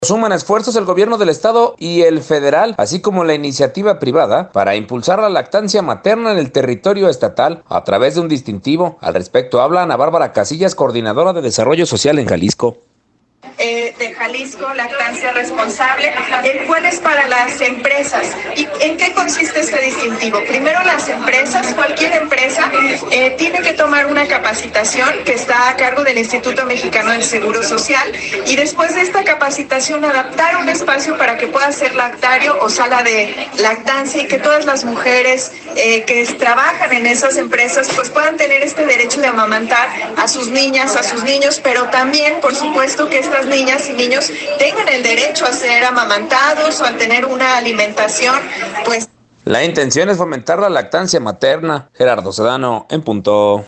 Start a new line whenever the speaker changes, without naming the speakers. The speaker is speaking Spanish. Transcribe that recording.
Suman esfuerzos el gobierno del estado y el federal, así como la iniciativa privada, para impulsar la lactancia materna en el territorio estatal a través de un distintivo. Al respecto habla Ana Bárbara Casillas, coordinadora de Desarrollo Social en Jalisco.
De Jalisco, Lactancia Responsable, el cual es para las empresas. ¿Y en qué consiste este distintivo? Primero, las empresas, cualquier empresa, tiene que tomar una capacitación que está a cargo del Instituto Mexicano del Seguro Social, y después de esta capacitación adaptar un espacio para que pueda ser lactario o sala de lactancia, y que todas las mujeres que trabajan en esas empresas pues puedan tener este derecho de amamantar a sus niñas, a sus niños, pero también, por supuesto, que estas niñas y niños tengan el derecho a ser amamantados o a tener una alimentación, pues.
La intención es fomentar la lactancia materna. Gerardo Sedano, en punto.